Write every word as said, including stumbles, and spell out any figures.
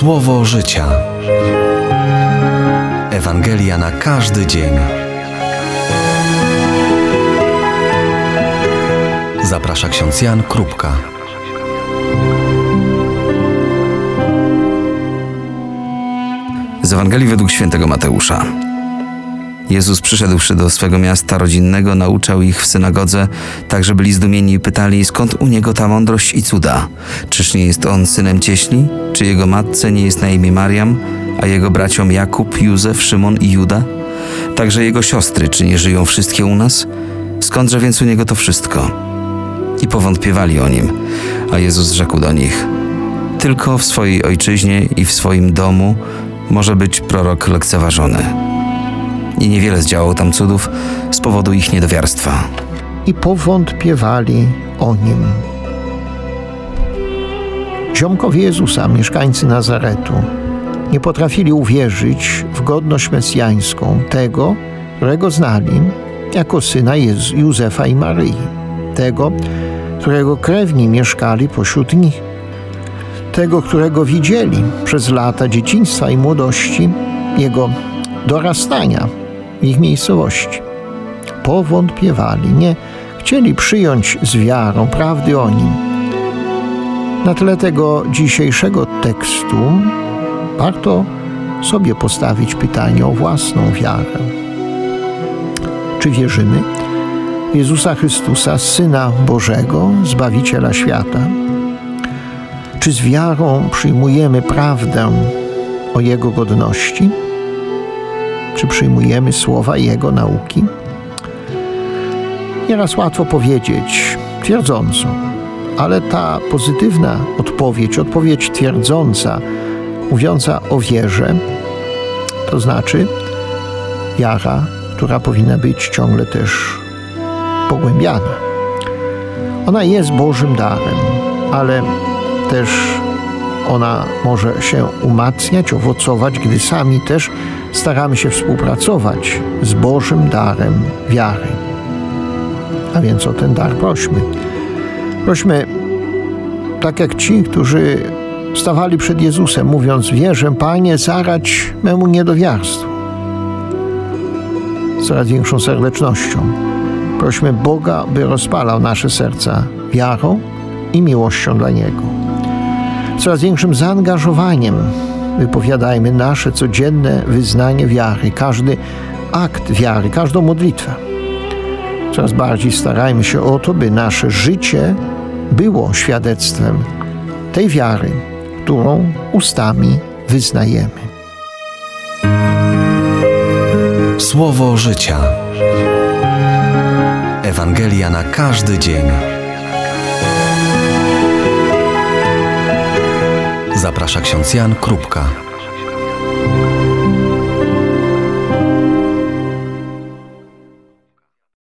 Słowo życia. Ewangelia na każdy dzień. Zaprasza ksiądz Jan Krupka. Z Ewangelii według świętego Mateusza. Jezus, przyszedłszy do swego miasta rodzinnego, nauczał ich w synagodze, tak że byli zdumieni i pytali, skąd u niego ta mądrość i cuda? Czyż nie jest on synem cieśli? Czy jego matce nie jest na imię Mariam, a jego braciom Jakub, Józef, Szymon i Juda? Także jego siostry, czy nie żyją wszystkie u nas? Skądże więc u niego to wszystko? I powątpiewali o nim, a Jezus rzekł do nich: tylko w swojej ojczyźnie i w swoim domu może być prorok lekceważony. I niewiele zdziałał tam cudów z powodu ich niedowiarstwa. I powątpiewali o nim. Ziomkowie Jezusa, mieszkańcy Nazaretu, nie potrafili uwierzyć w godność mesjańską tego, którego znali jako syna Jezu, Józefa i Maryi, tego, którego krewni mieszkali pośród nich, tego, którego widzieli przez lata dzieciństwa i młodości, jego dorastania w ich miejscowości. Powątpiewali, nie chcieli przyjąć z wiarą prawdy o nim. Na tle tego dzisiejszego tekstu warto sobie postawić pytanie o własną wiarę. Czy wierzymy w Jezusa Chrystusa, Syna Bożego, Zbawiciela świata? Czy z wiarą przyjmujemy prawdę o Jego godności? Czy przyjmujemy słowa Jego nauki? Nieraz łatwo powiedzieć twierdząco, ale ta pozytywna odpowiedź, odpowiedź twierdząca, mówiąca o wierze, to znaczy wiara, która powinna być ciągle też pogłębiana. Ona jest Bożym darem, ale też ona może się umacniać, owocować, gdy sami też staramy się współpracować z Bożym darem wiary. A więc o ten dar prośmy. Prośmy, tak jak ci, którzy stawali przed Jezusem, mówiąc: wierzę, Panie, zaradź memu niedowiarstwu. Z coraz większą serdecznością prośmy Boga, by rozpalał nasze serca wiarą i miłością dla Niego. Coraz większym zaangażowaniem wypowiadajmy nasze codzienne wyznanie wiary, każdy akt wiary, każdą modlitwę. Coraz bardziej starajmy się o to, by nasze życie było świadectwem tej wiary, którą ustami wyznajemy. Słowo życia. Ewangelia na każdy dzień. Zaprasza ksiądz Jan Krupka.